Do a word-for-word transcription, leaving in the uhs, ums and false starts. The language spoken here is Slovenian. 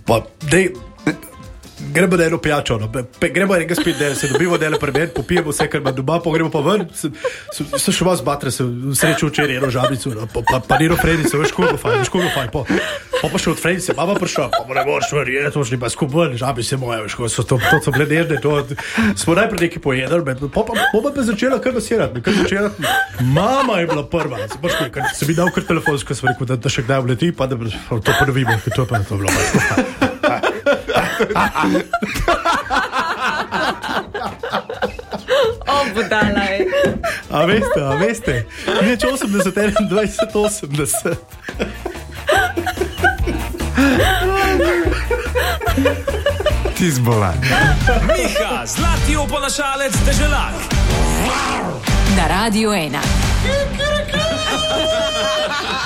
Pa, dej, gremo na eno pijačo, no. Pe, gremo enega spet del, se dobimo dele premen, popijemo vse, kar ima doma, pa gremo pa ven, se, se, se še vas batre, se srečo včeraj eno žabico, no, pa, pa, pa Nino Fredice, veš, koliko fajn, veš, koliko fajn, pa, pa, pa še od Fredice, mama prišla, pa mu ne moreš verjeti, to šli pa skupaj, žabice moje, veš, ko so to, to so bile nežne, to, smo najprej neki pojedali, pa pa, pa, pa me začela kar nasirati, kar začela, mama je bila prva, se pač, ker sem mi dal kar telefonsko, sem rekel, da, da še kdaj vleti, pa da to ponovimo, ker to je pa to bilo, O, budala je. A veste, a veste, nič osemdeset, enaindvajset, osemdeset. Ti zbolan. Miha, zlati oponašalec Deželak. Na Radiu ena.